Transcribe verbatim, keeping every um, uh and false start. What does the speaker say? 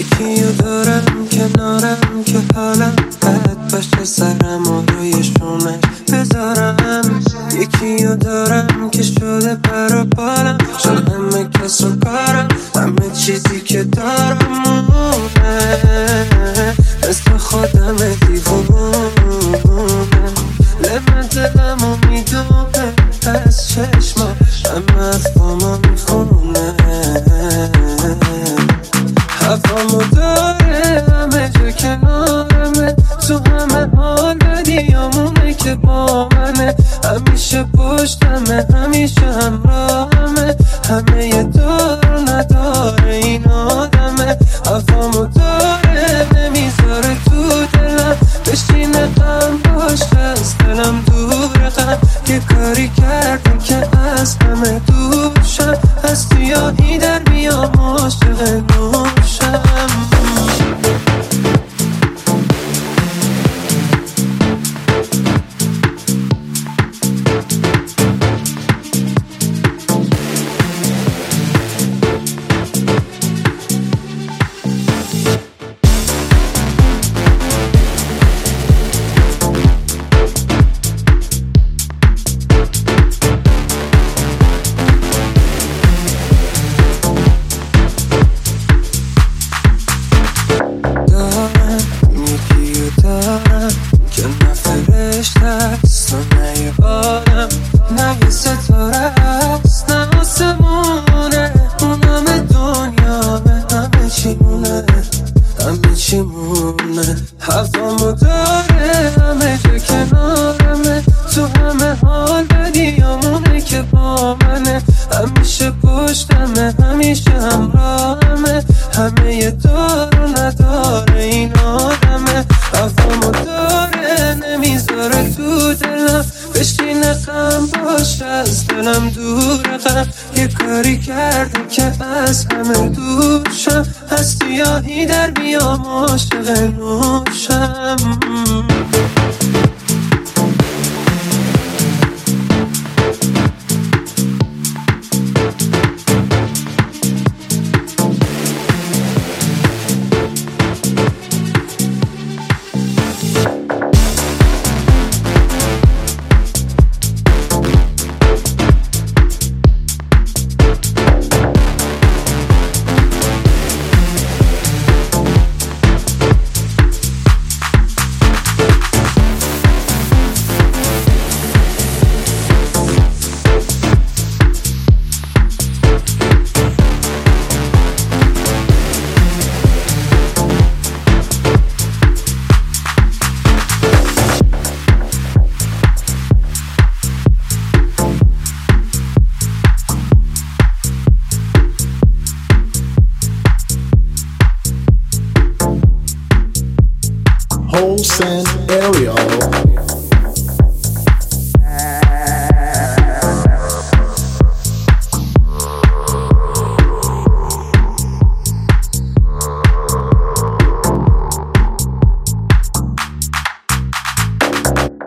یکیو دارم کنارم که حالم بد باشه، سرم و روی شونش بذارم. یکیو دارم که شده پر و بالم، شد همه کس و کارم، همه چیزی که دارم مونه، مثل خودم دیوونه. لمن دلمو میدونه از چشما، همه افهامو میخونه، هوامو داره همه جا کنارمه، تو همه حال بدیامونه که با منه، همیشه پشتمه همیشه همراهمه، همه یه دار نداره این آدمه. هوامو داره نمیذاره تو دلم بشینه غم باشه، از دلم دوره غم. یه کاری کردم که از همه دور شم، از سیاهی در بیام عاشق نوشم. که نه فرشته است و نه یه آدم، نه یه ستاره است نه آسمونه، اون همه دنیامه، همه چی مونه، همه چی مونه. هوامو داره همه جا کنارمه، تو همه حال بدیامونه که با منه، همیشه پشتمه همیشه همراهمه، همه یه دار و نداره این آدمه. هوامو داره نمیذاره تو دلم بشینه غم باشه، از دلم دوره غم. یه کاری کرده که از همه دور شم، از سیاهی در بیام عاشق نوشم. Wholesale area.